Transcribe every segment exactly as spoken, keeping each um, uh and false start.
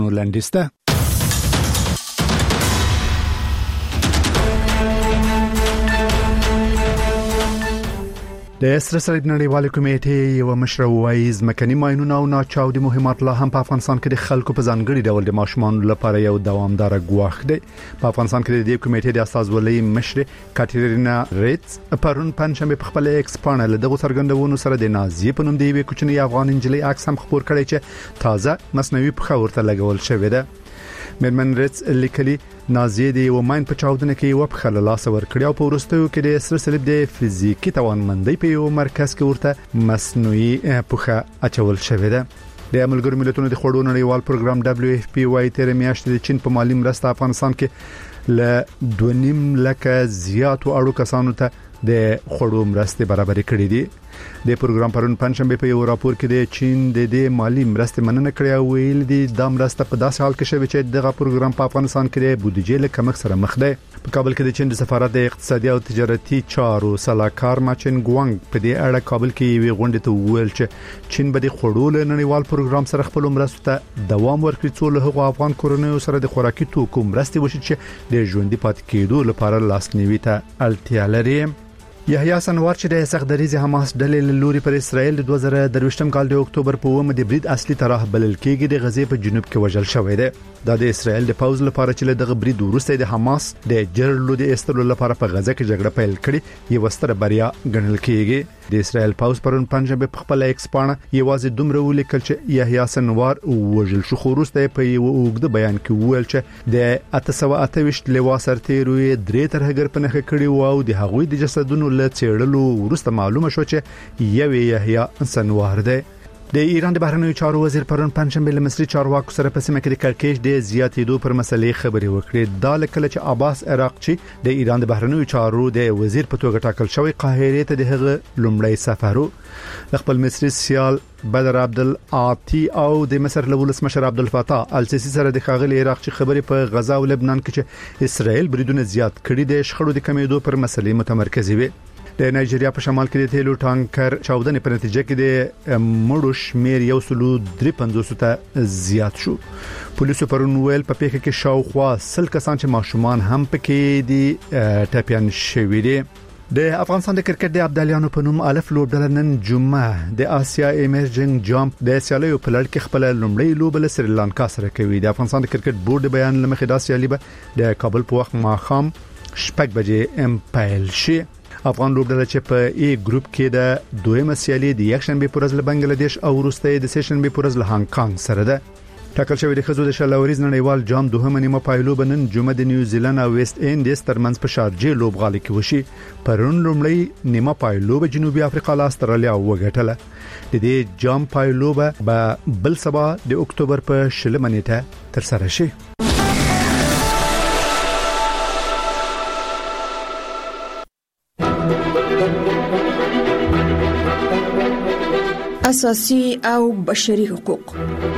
لنډیسته د سره صلیب نړیوال کمیټې یو مشر وایي ځمکني ماینونه او ناچاودي مهمات لا هم په افغانستان کې د خلکو په ځانګړي ډول د ماشومانو لپاره یو دوامدار ګواښ دی. په افغانستان کې د دې کمیټې د استازولۍ مشر کاترینا ریتز پرون پنځمه په خپل ایکس پاڼه له دغه څرګندونو سره د نازیې په نوم دی یو کوچنی افغان انجلۍ عکس هم خبر کړی چې تازه مصنوعي پخه ورته لګول شوې ده. مرمن ریتز لیکلي نازیې د یو ماین په چاودنه کې یو په خلل لاس ور کړی او په ورستیو کې د سره صلیب د فزیکی توانمندۍ په یو مرکز کې ورته مصنوعي پخه اچول شوې ده. د ملګرو ملتونو د خوړو نړیوال پروګرام دبليو اف پی وايي تیر میاشتې د چین په مالی مرسته افغانستان کې ل دوه نیم لکه زیاتو اړو کسانو ته د خوړو مرستې برابر کړې دي. د پروګرام پرون پنځمه په یو راپور کې د چین د دې مالی مرستې مننه کړې او ویل دي د مرسته په داسې حال کې شوی چې دغه پروګرام په افغانستان کې د بودیجې له کمښت سره مخ دی. په کابل کې د چین د سفارت د اقتصادي او تجارتي چارو سلاکار ماچن ګوانګ په دې اړه کابل کې وی غونډه ته ویل چې چین به د خوړو له نړیوال پروګرام سره خپل مرستو ته دوام ورکړي څو له هغو افغان کورنیو سره د خوراکي توکو مرستې وشي چې د ژوندۍ پاتې کېدو لپاره لاسنیوي ته اړتیا لري. یحیی سنوار چې د سختدریز حماس ډلې لوري پر اسرائیل د دوه زره درویشتم کال د اکتوبر په اوومه د برید اصلي طرح بلل کېږي د غزې په جنوب کې وژل شوی دی. دا د اسرائیل د پوز لپاره چې دغه برید وروسته د حماس د جرلو د استلو لپاره په غزه کې جګړه پیل کړې یو ستره بریا ګڼل کېږي. د اسرائیل پوز پرون پنځمه په خپل ایکس پاڼه یوازې دومره ولیکل چې یحیی سنوار وژل شو خو وروسته په یو اوږده بیان کې ویل چې د اته سوه اته ویشت لوا سرتیروي درې ترهګر په نخښه کړي او د هغوی د جسدونو له څېړلو وروسته معلومه شو چې یو یحیی سنوار دی. د ایران د بهرنیو چارو وزیر پرون پنځمه له مصری چارواکو سره په سیمه کې د کړکېچ د زیاتېدو پر مسلې خبرې وکړې. دا لکه چې عباس عراقچی د ایران د بهرنیو چارو د وزیر په توګه ټاکل شوی قاهره ته د هغه لومړی سفر و. خپل مصری سیال بدر عبدالعاطی او د مصر له ولسمشر عبدالفتاح السیسی سره د خاغلی عراقچی خبرې په غزا او لبنان کې چې اسرائیل بریدونه زیات کړي د شخړو د کمیدو پر مسلې متمرکز وي. د نایجیریا په شمال کې د تیلو ټانکر چاودنې په نتیجه کې د مړو شمیر یو سلو درې پنځوس ته زیات شو. پولیسو پرون ویل په پیښه کې شاوخوا سل کسان چې ماشومان هم پکې دي ټاپیان شوي دي. د افغانستان د کرکټ د ابدالیانو په نوم الف لوبډله نن جمعه د آسیا ایمرجنګ جامپ د سیالیو په لړ کې خپل لومړی لوب له سریلانکا سره کوي. د افغانستان د کرکټ بورډ د بیان لمخې د سیالي به د کابل په وخت ماخام شپږ بجې ام پیل شي. افغان لوبډله چې په ای ګروپ کې د دویمه سیالي د یک شنبه پر ورځ له بنگلاديش او وروسته د سه شنبه پر ورځ له هانګ کانګ سره ده. ټاکل شوی د خزو د شلاوريز نړیوال جام دوهمه نیمه پایلو بنن جمعه د نیوزیلند او ویسټ انډیز ترمنځ په شارجه لوبغالي کې وشي. پرون لومړی نیمه پایلو به جنوبي افریقا له استرالیا وګټله. د دې جام پایلو به بل سبا د اکتوبر په شلمه نیټه تر سره شي. اساسي او بشري حقوق.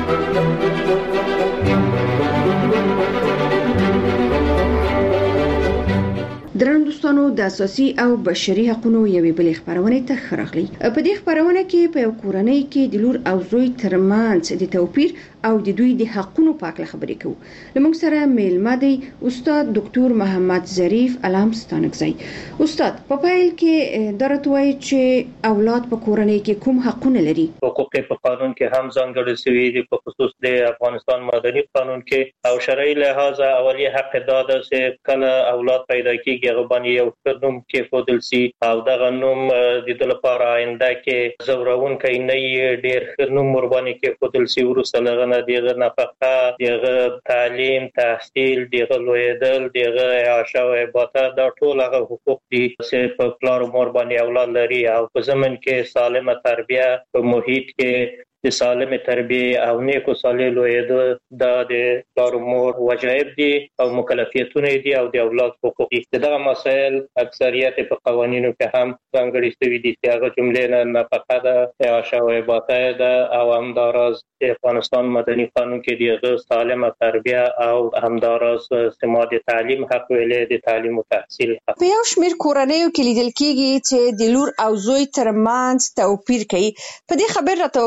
درنو دوستانو د اساسي او بشري حقوقو یوې بلې خبرونه ته خراغلي. په دې خبرونه کې په کورنۍ کې د لور او زوی ترمنځ د توپیر او د دوی د حقوقو په اړه خبرې کوو. لمونږ سره میلمه دی استاد دکتور محمد ظریف علام ستانکزی. استاد په پیل کې درته وایي چې اولاد په کورنۍ کې کوم حقوق لري؟ حقوق په قانون کې هم ځانګړي شوي دي، په خصوص د افغانستان مدني قانون کې او شرعي لحاظ اولی حق دا ده چې کله اولاد پیدا کیږي هغه باندې یو نوم کې فودل سي او دغه نوم د دې لپاره آینده کې زورون کوي نه ډېر نوم ور باندې کې فودل سي ورسره لغنه دیغه نفقه دیغه تعلیم تحصیل دیغه لویدل دیغه عاشه او عبادت دا ټول هغه حقوق دي چې په پلار مور باندې اولاد لري او په زمن کې سالمه تربیه په محیط کې د سالمه تربیه او نیکو صالح لویدل دا د پلار مور واجب دي او مکلفیتونه دي او د اولاد حقوق دي. دغه مسائل اکثریت په قوانینو کې هم ځانګړي شوي دي چې هغه جملې نه نفقه ده عاشه او عبادت ده او همداراز د افغانستان مدني قانون کې د سالمه تربیه او همداراز سماد تعلیم حق ویلې د تعلیم او تحصیل حق. په یو شمېر کورنیو کې لیدل کېږي چې د لور او زوی ترمنځ توپیر کوي. په دې خبر راته وکړئ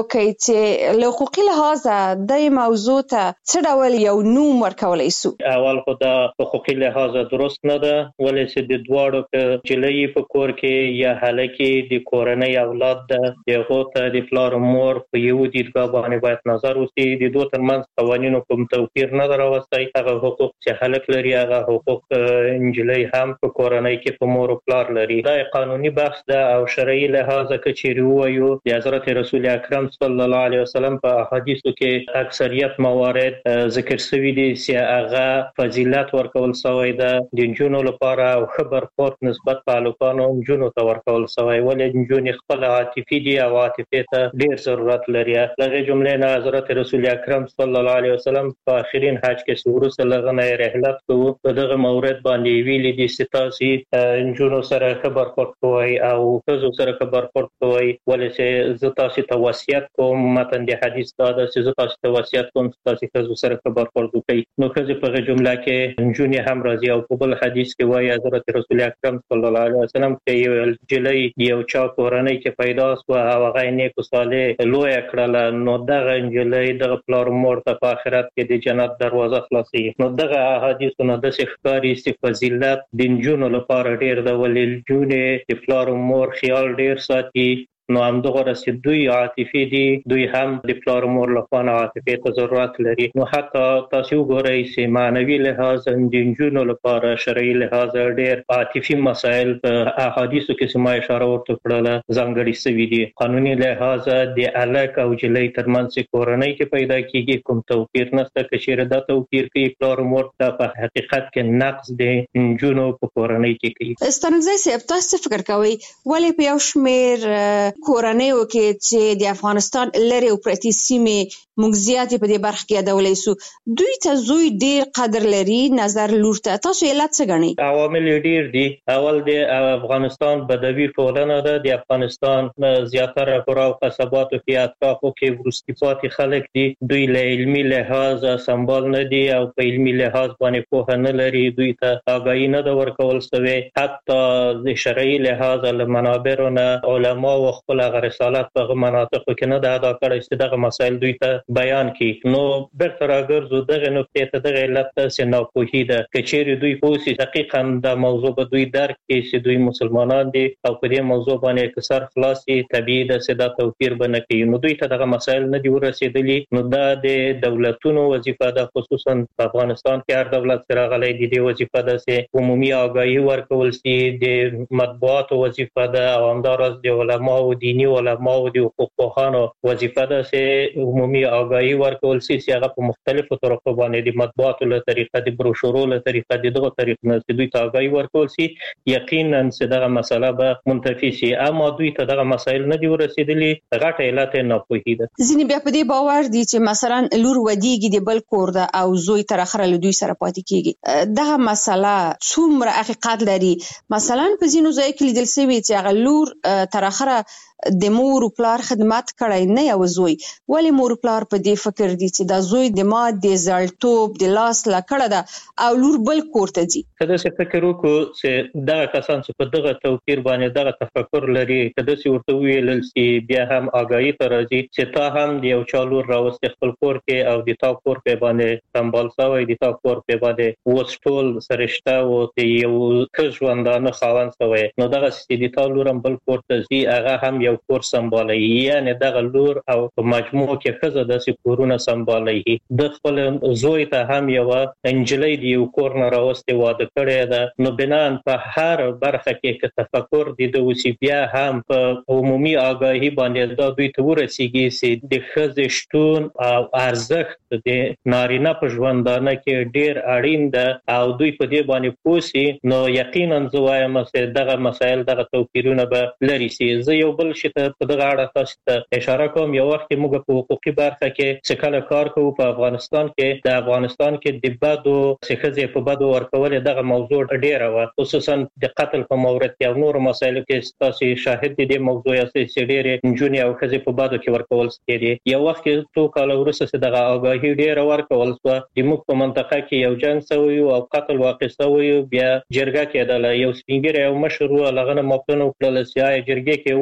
چې له حقوقي لحاظه د موضوع ته څه ډول یو نوم ورکولای سو؟ اول خو دا حقوقي لحاظه درست نه ده، ولې چې د دواړو په جلۍ په کور کې یا هلکي د کورنۍ اولاد ده، دغه ته د پلار مور په یو دیدګاه باندې باید نظر وشي. د دوه ترمنځ قوانینو کوم توپیر نه دراوستي. هغه حقوق چې هلک لري هغه حقوق انجلۍ هم په کورنۍ کې په مور او پلار لري. دا قانوني بحث ده او شرعي لحاظه کې چیرې وایو د حضرت رسول اکرم صلی الله علیه وسلم په احادیثو کې اکثریت موارد ذکر شوی دي چې هغه فضیلت ورکول شوی ده د جنونو لپاره او خبر پورت نسبت تعلقانو جنونو ته ورکول شوی، ولې جنونو خپل عاطفي دي او عاطفه ته ډیر ضرورت لري. لږه جمله نه حضرت رسول اکرم صلی الله علیه وسلم په اخرین حج کې سورس لغنه رحلت کوو په دغه مورد باندې ویلي دي چې تاسو جنونو سره خبر پورت کوئ او تاسو سره خبر پورت کوئ، ولې چې زه تاسو ته وصیت کوم. متن د حدیث دا ده چې زه تاسو ته وصیت کوم تاسو تاسو سره خبر پورت کوئ. نو کله په جمله کې جنونی هم راځي او په بل حدیث کې وایي حضرت رسول اکرم صلی الله علیه وسلم چې یو جلۍ یو چا کورنۍ کې پیدا شو او هغه نیک صالح لوی کړل، نو دغه جلۍ دغه پلار مور ته په آخرت کې د جنت دروازه خلاصي. نو دغه احادیثونه د ښکاری چې فضیلت د جنونو لپاره ډیر د ولې جنې د پلار مور خیال ډیر ساتي. نو هم دغه رسې دوی عاطفي دي، دوی هم د پلار مور لپاره عاطفي ته ضرورت لري. نو حتی تاسو وګورئ چې معنوي لحاظ د جنونو لپاره شرعي لحاظ ډېر عاطفي مسائل په احادیثو کې سم اشاره ورته کړل ځانګړي شوی دي. قانوني لحاظ د الک او جلۍ ترمنځ کورنۍ کې پیدا کیږي کوم توپیر نشته. کچېره دا توپیر کې پلار مور ته په حقیقت کې نقص د جنونو په کورنۍ کې کوي. ستانګزی صاحب تاسو فکر کوئ ولې په یو شمېر کورنیو کې چې د افغانستان لري او پرتی سیمې موږ زیاتې په دې برخه کې یادولای سو دوی ته زوی ډیر قدر لري نظر لور ته، تاسو علت څه ګڼئ؟ عوامل ډیر دي. اول د افغانستان بدوي ټولنه ده، د افغانستان زیاتره قرا او قصباتو کې اطرافو کې وروستي پاتې خلک دي، دوی له علمي لحاظ سمبال نه دي او په علمي لحاظ باندې پوهه نه لري، دوی ته آگاهي نه ده ورکول شوې. حتی د شرعي لحاظ له منابرو نه علما او خپل رسالت په مناطقو کې نه ده ادا کړی چې دغه مسایل دوی ته بیان کړي. نو برته راګرځو دغه نقطې ته دغه علت څه ناپوهي ده. کچېرې دوی پوهسي دقیقاً د موضوع به دوی درک کړي چې دوی مسلمانان دي او په دې موضوع باندې اکثر خلاصي طبيعي ده چې دا توپیر به نه کوي. نو دوی ته دغه مسایل نه دي ورسېدلي. نو دا د دولتونو وظیفه ده، خصوصا په افغانستان کې هر دولت سره غلي دي د وظیفه ده چې عمومي آگاهي ورکول شي، د مطبوعاتو وظیفه ده او همدارس د علماء او دینی علماء او د حقوق پوهانو وظیفه ده چې عمومي آگاهی ورکول شي چې هغه په مختلفو طرقو باندې د مطبوعاتو له طریقه د بروشورو له طریقه دغه طریقې نه چې دوی ته آگاهی ورکول شي، یقینا چې دغه مسله به منتفي شي. اما دوی ته دغه مسایل نه دي ورسېدلي، غټه علت ناپوهي ده. ځینې بیا په دې باور دي چې مثلا لور ودیږي د بل کور ده او زوی تر اخره له دوی سره پاتې کیږي. دغه مسله څومره حقیقت لري؟ مثلا په ځینو ځای کې لیدل شوی چې هغه لور تر اخره د مور او پلار خدمت کړی نه یو زوی، ولی مور او پلار په دې فکر دي چې دا زوی د ما د زړټوب د لاس لا کړه ده او لور بل کور ته ځي. کله چې فکر وکړو چې دغه کسان چې په دغه توپیر باندې دغه تفکر لري، کله چې ورته ویل شي بیا هم آگاهی ته راځي چې تا هم د یو چا لور راوستي خپل کور کې او د تا کور په باندې سمبال شوی، د تا کور په باندې وسټول سرشته او د یو ښه ژوندانه خاوند شوی، نو دغه چې د تا لور هم بل کور ته ځي هغه هم یو کور سمبالي، یعنی دغه لور او په مجموع کې خزه د کورونه سمبالي. د خپل زوی ته هم یو انجلۍ دی یو کور نه راوستي واده کړی ده. نو بنان په هر برخه کې که تفکر دي د وسی بیا هم په عمومي آگاهی باندې دا دوی ته ورسیږي چې د خزه شتون او ارزښت د نارینه په ژوندانه کې ډیر اړین ده او دوی په دې باندې پوسی. نو یقینا زوایم چې دغه مسایل دغه توپیرونه به لري سي. زه یو بل شي ته په دغه اړه تاسو ته اشاره کوم. یو وخت موږ په حقوقي برخه کې چې کله کار کوو په افغانستان کې، د افغانستان کې د بدو څخه په بدو ورکول دغه موضوع ډیره و، خصوصا د قتل په مورد کې او نور مسایلو کې تاسو شاهد دي د موضوع چې ډیره جونی او خزه په بدو کې ورکول کېدي. یو وخت تو کال ورسره دغه آگاهی ډیره ورکول شو، د موږ په منطقه کې یو جنگ شوی او قتل واقع شوی، بیا جرګه کېدله، یو سپینګر یو مشر لغنه مفتون وکړل چې جرګه کې اوسم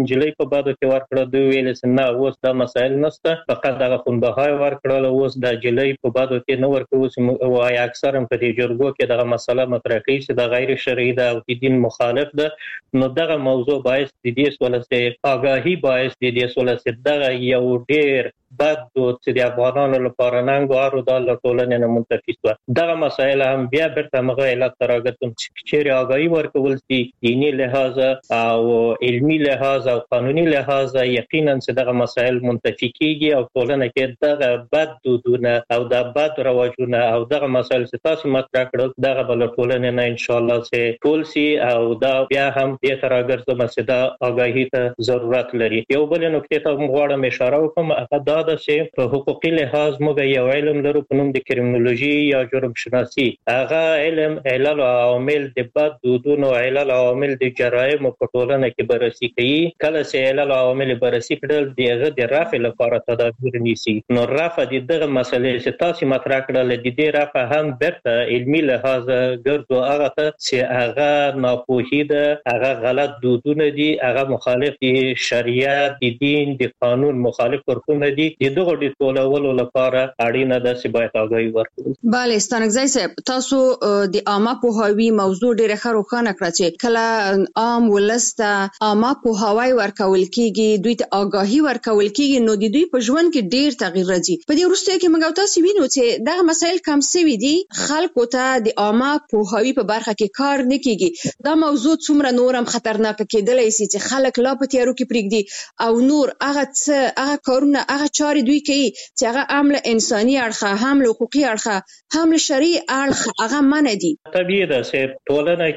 انجلۍ په بادو کې ورکړه، دوی ویل چې نه اوس دا مسایل نشته، فقط دغه خونبهای ورکړل، اوس د انجلۍ په بادو کې نه ورکوي. او اکثرا په دې جرګو کې دغه مسله مطرح کوي چې د غیر شرعي ده او د دین مخالف ده. نو دغه موضوع باعث د دې سولسته آگاهی باعث د دې سولسته دغه یو ډیر بد دود چې د افغانانو لپاره ننګوارو د ټولنې نه منتفي شو. دغه مسایل هم بیا بیرته مغه علت راغتون چې چیرې آگاهی ورکول شي دینی لحاظ او علمی لحاظ او قانوني لحاظ، یقینا چې دغه مسایل منتفي کیږي او ټولنه کې دغه بد دودونه او د بد رواجونه او دغه مسایل چې تاسو مطرح کړل دغه بل ټولنه نه ان شاء الله چې ټول سي او دا بیا هم د تراګرځم چې دا آگاهی ته ضرورت لري. یو بل نکته ته غواړم اشاره وکم، هغه دا ده چې په حقوقي لحاظ موږ یو علم لرو په نوم د کریمینولوژي یا جرم شناسي. هغه علم علل او عوامل د بد دودونو، علل او عوامل د جرایم په ټولنه کې بررسي کوي. کله چې علل او عوامل بررسي کړل دغه د رفع لپاره تدابیر نیسي. نو رفع د دغه مسلې چې تاسو مطرح کړل د دې رفع هم برته علمي لحاظ ګرځو هغه ته چې هغه ناپوهي ده، هغه غلط دودونه دي، هغه مخالف دي شریعت، د دین، د قانون مخالف ورکوونه دي. د دغه د ټولولو لپاره اړینه ده چې باید آگاهی ورکړو. bale ستانګزای صاحب، تاسو د عامه پوهاوی موضوع ډیره ښه روښانه کړه چې کله عام ولسته عامه پوهاوی ورکول کیږي، دوی ته آگاهی ورکول کیږي، نو د دوی په ژوند کې ډیر تغییر راځي. په دې وروسته کې موږ تاسو وینو چې دغه مسایل کم سوي دي، خلکو ته د عامه پوهاوی په برخه کې کار نه کیږي. دا موضوع څومره نورم خطرناک کېدلی شي چې خلک لا په تیارو کې پرېږدي او نور هغه څه هغه کارونه هغه چارې دوی کوي چې هغه هم له انساني اړخه، هم له حقوقي اړخه، هم له شرعي اړخه هغه منع دي. طبیعي ده چې ټولنه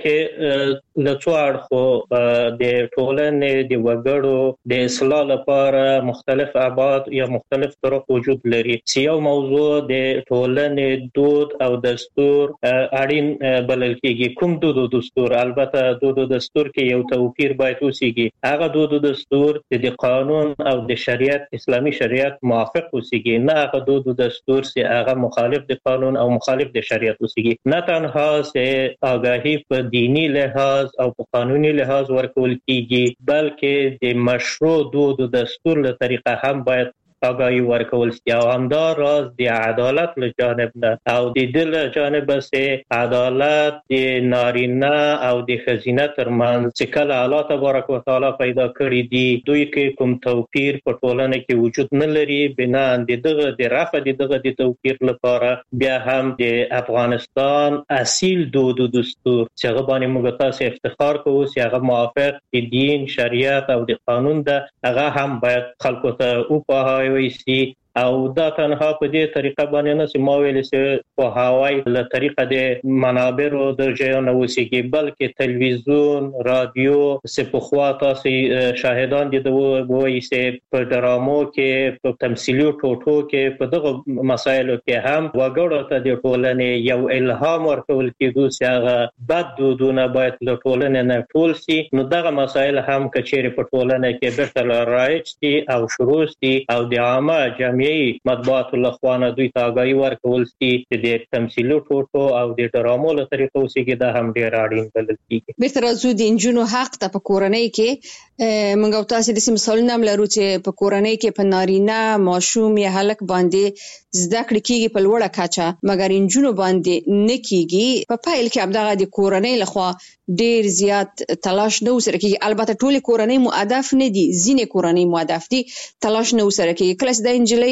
کې له څو اړخو د ټولنې د وګړو د اصلاح لپاره مختلف ابعاد یا مختلف طرق وجود لري. چې یو موضوع د ټولنې دود او دستور اړین بلل کېږي. کوم دود او دستور؟ البته دود او دستور کې یو توپیر باید وسیږي. هغه دود او دستور چې د قانون او د شریعت، اسلامي شریعت موافق وسیږي، نه هغه دود او دستور چې هغه مخالف د قانون او مخالف د شریعت وسیږي. نه تنها چې آگاهی په دینی لحاظ او په قانوني لحاظ ورکول کیږي، بلکې د مشروع دود او دستور له طریقه هم باید آگاهی ورکول شي. او همدا راز د عدالت له جانب نه او د دل جانب سه عدالت د نارینه او د ښځینه ترمنځ چې کله الله تبارک وتعالى پیدا کړی دي دوی کې کوم توپیر په ټولنه کې وجود نه لري. بنا د دغه د رفع د دغه د توپیر لپاره بیا هم د افغانستان اصیل دود او دستور چې هغه باندې موږ تاسو افتخار کوو چې هغه موافق د دین، شریعت او د قانون ده، هغه هم باید خلکو ته وپوهاوی ویسي. او دا تنها په دې طریقه باندې نه چې ما ویل چې په هواي له طریقه د منابرو د ځایونو نه وسیږي، بلکې تلویزیون، رادیو، سپخوا تاسو شاهدان دي د وایي چې په ډرامو کې، په تمثیلي ټوټو کې، په دغه مسایلو کې هم وګړو ته د ټولنې یو الهام ورکول کېدو چې هغه بد دودونه باید له ټولنې نه ټول شي. نو دغه مسایل هم کچېرې په ټولنه کې بیرته رایج دي او شروع دي او د عامه جامعه مطبوعات لخوانه دوی ته آگاهی ورکول شي چې د تمثیلي ټوټو او د ډرامو له طریقو سیګي دا هم ډیر اړین بلل کیږي. بیرته راځو د انجونو حق ته. په کورنۍ کې موږ تاسو د مثالونه هم لرو چې په کورنۍ کې په نارینه ماشوم یا هلک باندې زده کړې کیږي په لوړه کچه، مګر انجونو باندې نه کیږي. په پایل کې همدغه د کورنۍ لخوا ډیر زیات تلاش نه وسره کیږي. البته ټول کورنۍ مؤدف نه دي، ځینې کورنۍ مؤدف دي، تلاش نه وسره کیږي. کله چې د انجلۍ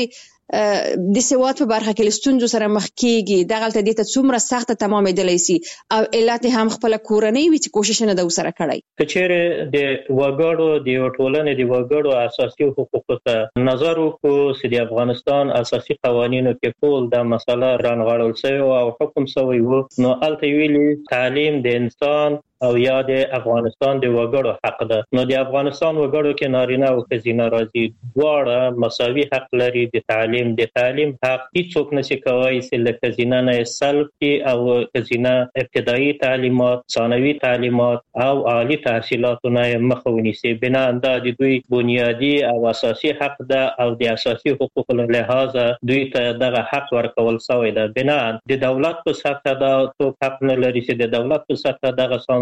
د سواد په برخه کې لستونزو سره مخ کیږي، دغلته د ته څومره سخته تمامېدلی سي او علت هم خپل کورنۍ وي چې کوشش نه د وسره کړی. کچېره د وګړو د ټولنې د وګړو اساسي حقوقو ته نظر وکړو چې د افغانستان اساسي قوانینو کې ټول دا مسله رانغاړل شوی او حکم شوی وو. نو الته ویلي تعلیم د انسان او یا د افغانستان د وګړو حق ده. نو د افغانستان وګړو کې نارینه او ښځینه راځي، دواړه مساوي حق لري د تعلیم. د تعلیم حق هیڅوک نشي کوي چې له ښځینه نه سلب کړي او ښځینه ابتدایي تعلیمات، ثانوي تعلیمات او عالی تحصیلاتونه مخه ونیسي. بنا دا د دوی بنیادی او اساسي حق ده او د اساسي حقوقو له لحاظه دوی ته دغه حق ورکول شوی ده. بنا د دولت په سطح دا څوک حق نه لري چې د دولت په سطح دغه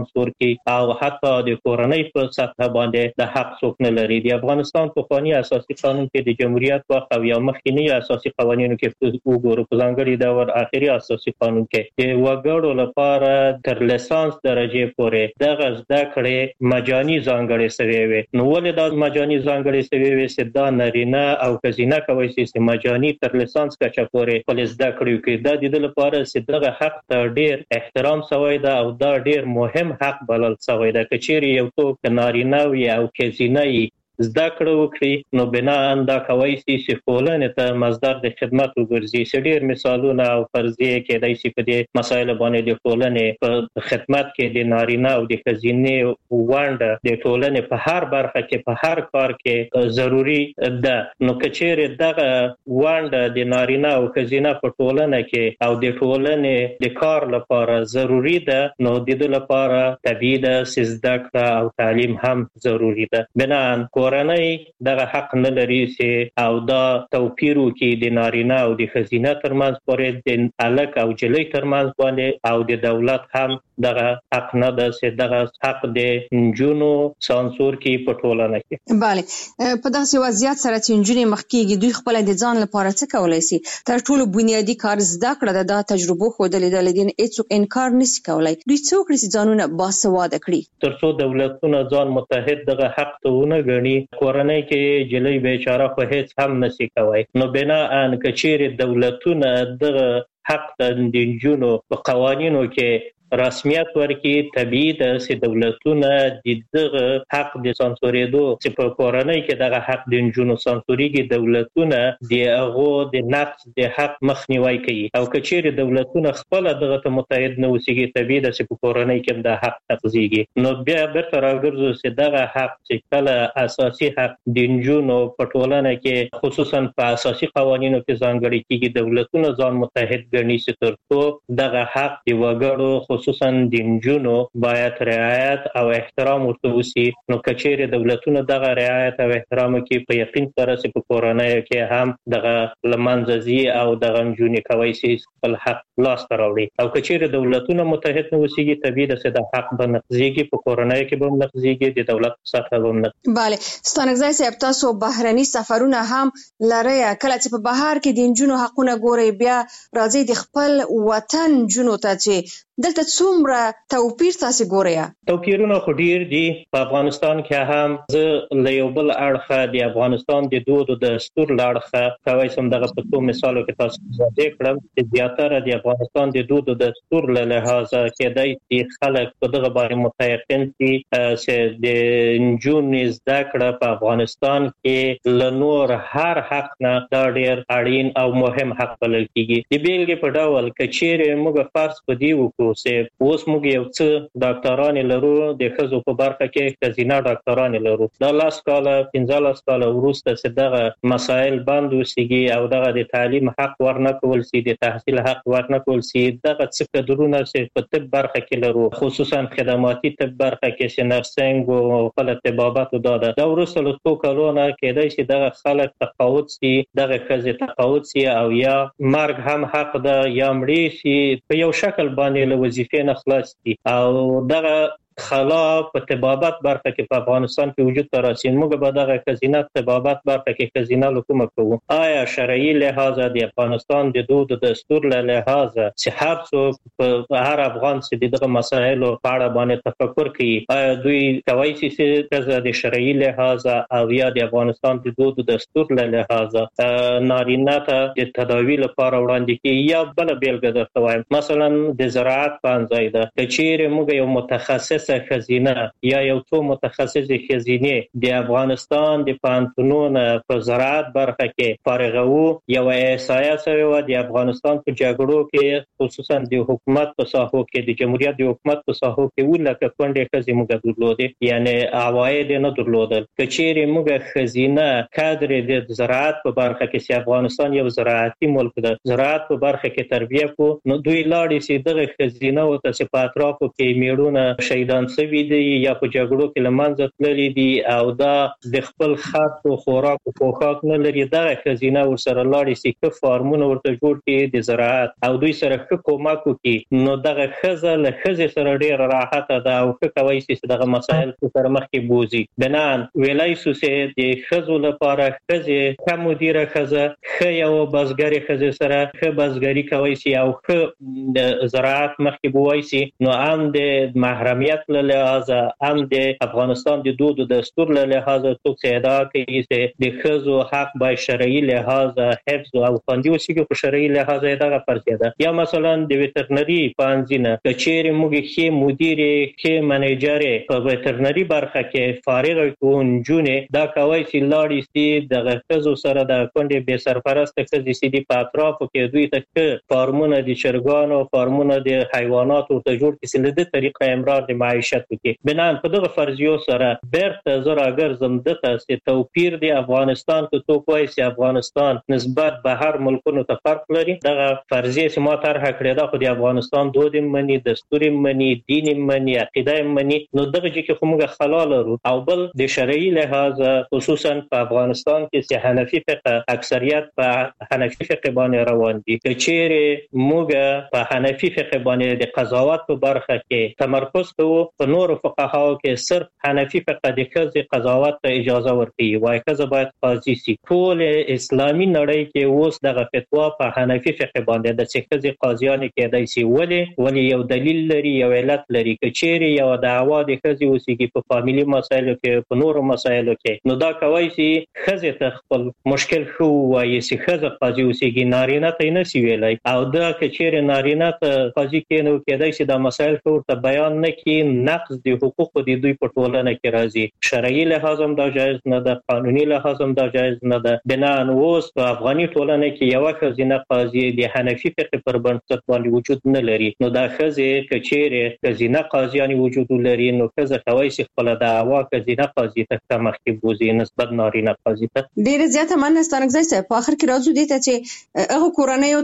سانسور کې او حتی د کورنۍ په سطح باندې د حق څوک نه لري. د افغانستان په قانوني اساسي قانون کې د جمهوریت وخت او یا مخکینی اساسي قوانینو کې وګورو په ځانګړي ډول اخري اساسي قانون کې د وګړو لپاره تر لیسانس درجه پورې دغه زده کړې مجاني ځانګړې شوی وي. نو ولې دا مجاني ځانګړې شوی وي چې دا نارینه او ښځینه کوي چې مجاني تر لیسانس کچه پورې خپل زده کړې کوي. دا د دې لپاره چې دغه حق ته ډیر احترام شوی ده او دا ډیر مهم حق بلل شوی ده. کچېری یو څوک نارینه وي او ښځینه زده کړه وکړي نو بنا انده کوي چې ټولنې ته مصدر د خدمت وګرځي. ډېر مثالونه او فرضیې کېدای شي په دې مسایل باندې د ټولنې په خدمت کې د نارینه او د ښځینې ونډه د ټولنې په هر برخه کې په هر کار کې ضروری ده. نو کچېره دغه ونډه د نارینه او ښځینه په ټولنه کې او د ټولنې د کار لپاره ضروری ده نو د دې لپاره طبیعي ده چې زده کړه او تعلیم هم ضروری ده. بنا کورنۍ دغه حق نه لري چې او دا توپیر وکړي د نارینه او د ښځینه ترمنځ پورې د الک او جلۍ ترمنځ باندې او د دولت هم دغه حق نه ده چې دغه حق د نجونو سانسور کې په ټولنه کې. bale په دغه وضعیت سره چې نجونې مخکېږي دوی خپل د ځان لپاره څه کولای شي؟ تر ټولو بنیادی کار زده کړه ده. تجربه خو د لیدل هیڅ انکار نشي کولای. دوی څوک چې ځانونه باسواده کړي ترڅو دولتونه ځان متحد دغه حق ته ونه ګڼي کورنۍ کې جلۍ بیچاره خو هیڅ هم نشي کوي. نو بنا ان کچېره دولتونه دغه حق د نجونو په قوانینو کې رسمیت ورکړي طبيعي ده چې دولتونه د دغه حق د سانسورېدو چې په کورنۍ کې دغه حق د نجونو سانسورېږي دولتونه د هغه د نقص د حق مخنیوي کوي. او کچېره دولتونه خپل دغه ته متحد نه وسیږي طبيعي ده چې په کورنۍ کې د حق تقضیږي. نو بیا برته راګرځو چې دغه حق چې کله اساسي حق د نجونو په ټولنه کې خصوصا په اساسي قوانینو کې ځانګړي کیږي دولتونه ځان متحد ګڼي چې ترڅو دغه حق د وګړو خصوصا د نجونو باید رعایت او احترام ورته وشي. نو کچېره دولتونه دغه رعایت او احترام کې په یقین سره چې په کورنۍ کې هم دغه لمنځي او دغه نجونې کوي چې خپل حق لاس ته راوړي. او کچېره دولتونه متحد نه وسیږي طبيعي ده چې د حق به نقضيږي په کورنۍ کې به نقضيږي د دولت سطح به نقضيږي. bale ستانګزای صاحب تاسو بهرني سفرونه هم لري کله چې په بهر کې د نجونو حقونه ګوري بیا راځي د خپل وطن جنو ته چې دلته څومره توپیر تاسو ګورئ؟ توپیرونه خو ډیر دي. په افغانستان کې هم زه له یو بل اړخه د افغانستان د دود او دستور اړخه کوي سم دغه په څو مثالو کې تاسو زده کړم چې زیاتره د افغانستان د دود او دستور له لحاظه کېدای شي خلک په دغه باندې متيقن دي چې د نجونو زده کړه په افغانستان کې له نور هر حق نه دا ډیر اړین او مهم حق بلل کیږي. د بیلګې په ډول کچېره موږ فرض پدې وکړو چې اوس موږ یو څه ډاکټران لرو د ښځو په برخه کې ښځینه ډاکټران لرو. دا لاس کاله پنځه کاله وروسته چې دغه مسایل بند وسیږي او دغه د تعلیم حق ورنه کول سي د تحصیل حق ورنه کول سي دغه څه کډرونه چې په طب برخه کې لرو خصوصا خدماتي طب برخه کې چې نرسنګ او خپل طبابت داده دا وروسته له څو کلونو کېدای شي دغه خلک تقاعد سي دغه ښځې تقاعد سي او یا مرګ هم حق ده یا مړی سي په یو شکل باندې وظیفې نه خلاص دي. او دغه خلا په طبابت برخه کې په افغانستان کې وجود ته راسي. موږ به دغه ښځینه طبابت برخه کې ښځینه لکومه کوو. آیا شرعي لحاظ د افغانستان د دود او دستور له لحاظ چې هر څوک په هر افغان چې دغه مسایلو په اړه باندې تفکر کوي آیا دوی کوي چې د شرعي لحاظ او یا د افغانستان د دود او دستور له لحاظ نارینه ته د تداوی لپاره وړاندې کوي یا بل بیلګه درته وایم مثلا د زراعت په ځای ده چې موږ یو متخصص ښځینه یا یو څو متخصص ښځینې د افغانستان د پانتونونو په زراعت برخه کې فارغو یو احصایه شوی و د افغانستان په جګړو کې خصوصا د حکومت په ساحو کې د جمهوریت د حکومت په ساحو کې ولکه کونډې ښځې موږ درلودې یعنی عواید نه درلودل. کچېره موږ ښځینه کادر د زراعت په برخه کې چې افغانستان یو زراعتي ملک ده زراعت په برخه کې تربیه کو نو دوی لاړې چې دغه ښځینه او ته په اطرافو کې میړونه شهید اعلان شوی دی یا په جګړو کې لمنځه تللی دي او دا د خپل خاص او خوراک او پوښاک نه لري، دا خزینه ورسره لاړې سي که فارمونه ورته جوړ کړي د زراعت او دوی سره ښه کومک وکړي، نو دغه خزه له خزې سره ډېره راحته ده او ښه کوی سي چې دغه مسایل سره مخکې بوزي. بنان ویلای سو چې د خزو لپاره خزې ښه مدیره خزه، ښه یو بزګري خزې سره ښه بزګري کوی سي او ښه د زراعت مخکې بوای سي، نو هم د محرمیت له لحاظه هم د افغانستان د دود او دستور له لحاظه څوک ادعا کوي چې د خزو حق باید شرعي لحاظ حفظ او خوندي وسي په شرعي لحاظ دغه فرضیه ده. یا مثلا د ویټرنري پانځینه کچېره موږ کې مدیر کې منیجر په ویټرنري برخه کې فارغ کونجونه دا کوي چې لاړې سي د خزو سره د کونډې به سرپرست خزې سي د اطرافو کې دوی ته فارمونه د چرګانو فارمونه د حیواناتو ته جوړ کړي چې د طریقه امرار د معیشت کې بنان په دغه فرضیو سره بیرته زرا ګرځم دته چې توپیر د افغانستان کې تو کوی چې افغانستان نسبت به هر ملکونو ته فرق لري. دغه فرضیه چې ما طرح کړې ده خو د افغانستان دود مني، دستور مني، دین مني، عقیده مني، نو دغه چې کومه خلال لرو او بل د شرعي لحاظ خصوصا په افغانستان کې چې حنفي فقه اکثریت په حنفي فقه باندې روان دي، کچېره موږ په حنفي فقه باندې د قضاوت په برخه کې تمرکز کوو، په نورو فقهاو کې صرف حنفي فقه د خزې قضاوت ته اجازه ورکوي، وايي خزه باید قاضي سي. ټول اسلامي نړۍ کې اوس دغه فتوا په حنفي فقه باندې د خزې قاضیان کېدای سي، ولی ولی یو دلیل لري، یو علت لري. کچېره یو دعوا د خزې وسیږي په فامیلی مسایلو کې په نورو مسایلو کې، نو دا کوي چې خزې ته خپل مشکل خو وایي چې خزه قاضي وسیږي، نارینه ته نه سی ویلای او دا کچېره نارینه ته قاضي کېنو کېدای سي دا مسایل ورته بیان نه کړي، نقض د حقوقو د دوی په ټولنه کې راځي. شرعي لحاظ هم دا جایز نه ده، قانوني لحاظ هم دا جایز نه ده. بنان اوس په افغاني ټولنه کې یو خزینه قاضي د حنفي فقه پر بنسټ باندې وجود نه لري، نو دا خزې کچېره خزینه قاضیان وجود لري، نو خزه کوي چې خپل دعوا خزینه قاضي ته مخکې بوزي نسبت نارینه قاضي ته. ډیر زیاته مننه ستانګزای صاحب. په اخر کې راځو دې ته چې هغه کورنۍ او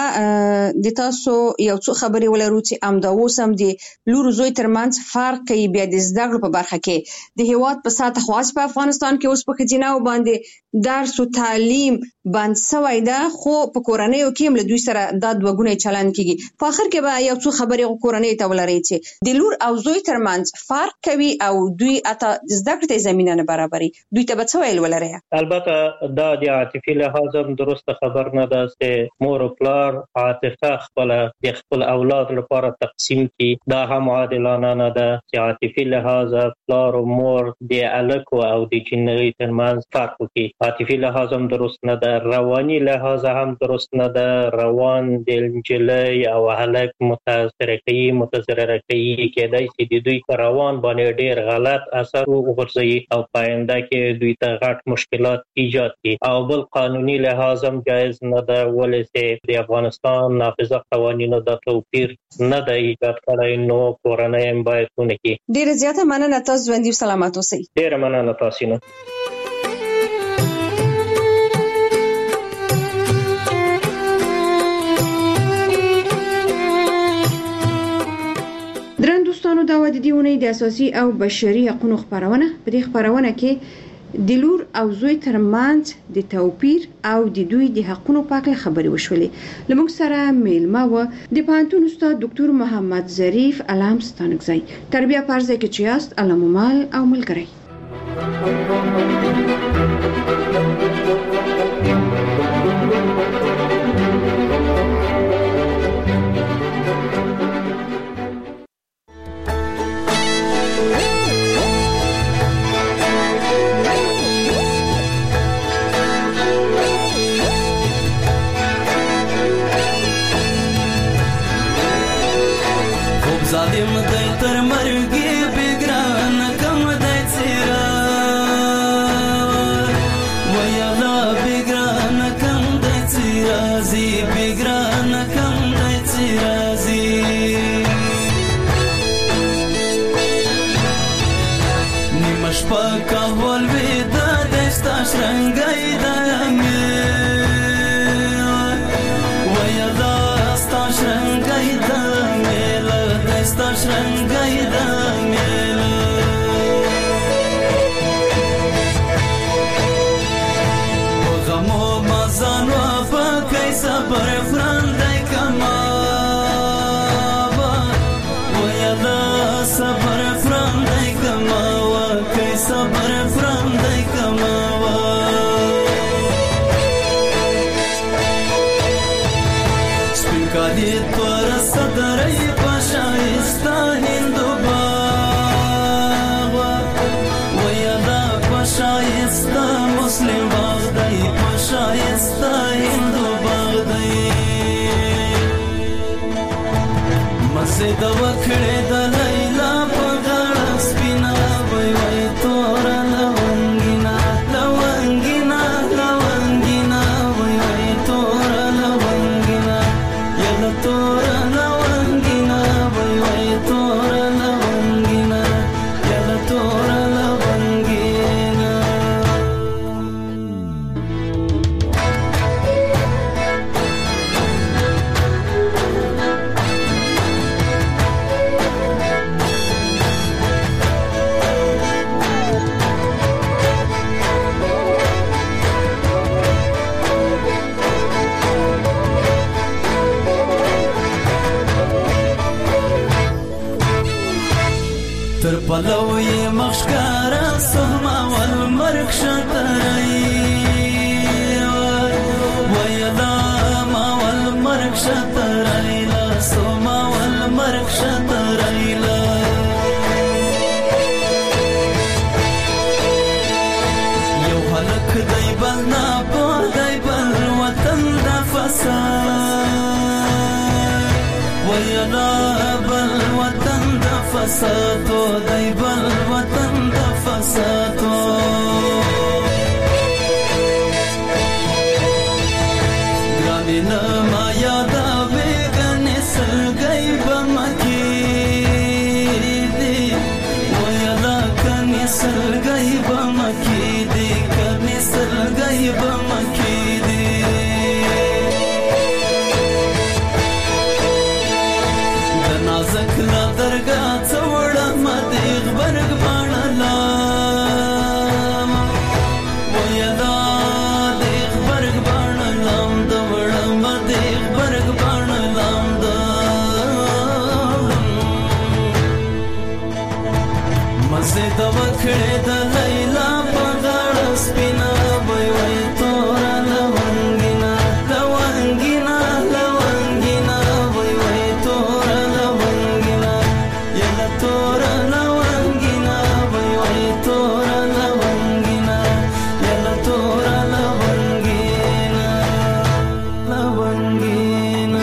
تابع د تاسو یو څه خبرې ولرو چې ام دا اوسم د لور زوی ترمنځ فرق کوي بیا د زده کړو په برخه کې د هیواد په ساته خاص په افغانستان کې اوس په خزینه او باندې درس او تعلیم باندې سوي ده، خو په کورنۍ کې هم له دوی سره دا دوګونه چلن کیږي. په اخر کې به یو څه خبرې کورنۍ ته ولري چې د لور او زوی ترمنځ فرق کوي او دوی اته زده کړې زمينه نه برابري، دوی ته به څه ویل ولري؟ البته دا د عاطفي لحاظ هم درسته خبر نه ده چې مور او پلار عاطفه خپل د خپل اولاد لپاره تقسیم کی، دا هم عادلانه نه ده چې عاطفي لحاظ پلار او مور د الکو او د جنۍ ترمنځ فرق وکړي. عاطفي لحاظ هم درست نه ده، رواني لحاظ هم درست نه ده. روان د انجلۍ او هلک متاثر کوي متضرر کوي، کېدای شي د دوی پر روان باندې ډېر غلط اثر وغورځي او پاینده کې دوی ته غټ مشکلات ایجاد کړي. او بل قانوني لحاظ هم جایز نه ده، ولې چې د افغانستان نافذه قوانینو د توپیر نه ده ایجاد کړی، نو کورنۍ هم باید ونه کړي. ډېر زیاته مننه، تاسو ژوندي او سلامت اوسئ. ډېر مننه تاسو نه. درن دوستانو دا و د دې اونۍ د اساسي او بشري حقوقو خبرونه. په دې خبرونه کې د لور او زوی ترمنځ د توپیر او د دوی د حقوقو په اړه خبرې وشولې. لمونږ سره میلمه و د پوهنتون استاد ډاکټر محمد ظریف علام ستانکزی. تربیه پرځه کې چې یاست علامه مال او ملګری. ظالم دی تر مرګي بګران کم دی څیرا ویا لا بګران کم دی څیرا زی بګران کم دی څیرا زی نیمش پاکا ول ودا دستا شرنګای دمه ویا دا ستا شرنګای دمه sta shrangai da me تور صدرې پشایستا هندو باغ ویلا پشایستا مسلم باغ دی پشایستا هندو باغ دی مزه د وکړې د لیلا په غاړه سپینا وای وای تور لونګینا لونګینا لونګینا وای وای تور لونګینا یلا تور لونګینا وای وای تور لونګینا یلا تور لونګینا تر پلوی مخشکارا سهما والمرک شترئی ویلا ما والمرک شترئی لا سهما والمرک شترئی لا یو حلق دی بل ناپو دی بل وطن دا فساد ویلا بل وطن دا فسادو دی بل وطن دا فسادو گرانی نما یادا بیگنی سلگئی بمکی دی ویلا کنی سلگئی بمکی دی کنی سلگئی بمکی دی نازک لا درگا څوړه مدیغ برګ باڼلا ویدا دیغ برګ باڼلام دوړه مدیغ برګ باڼلام د مزه د وکړې د لیلا په غاړه سپینا وای وای تور لونګینا لونګینا لونګینا وای وای تور لونګینا یلا تور لونګینا وای وای تور لونګینا یلا تور لونګینا لونګینا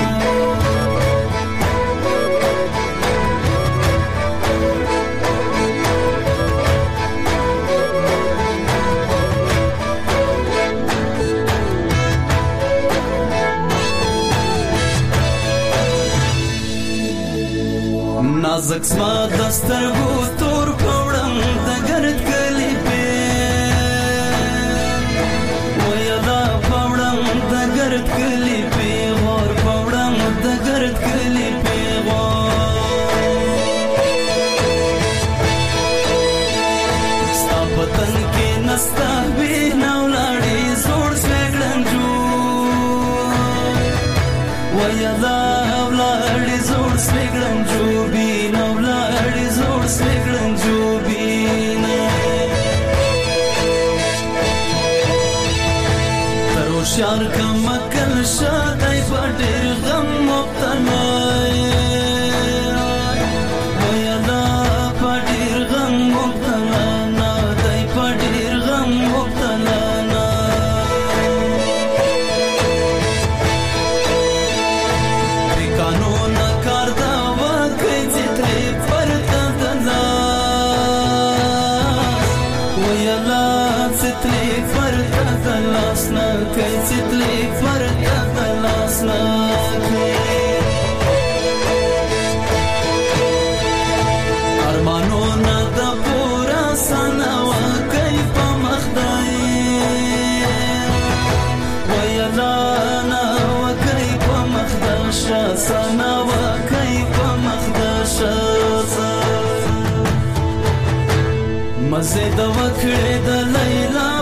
نازک سما دسترګو تور پوړم د ګرد کلی په ویلا پوړم د ګرد کلی په ور پوړم د ګرد کلی په ستا پتن کې نستا به نولاړي زوړ سګړنجو ویلا ولاړي زوړ سګړنجو شار کم کل شادای پټر غم مبتلا ویلا پټر غم مبتلا نا دای پټر غم مبتلا نا ری قانون کار دا وکړي چې پرتا دلا ویلا ستلی پرتا دلا سنا کای ستلی پرتا دلا سنا ارمانو نا د پورا سنا وکای په مخدای ویلا نا وکای په مخداش سنا وکای په مخداش مزه د وکړې د لیلا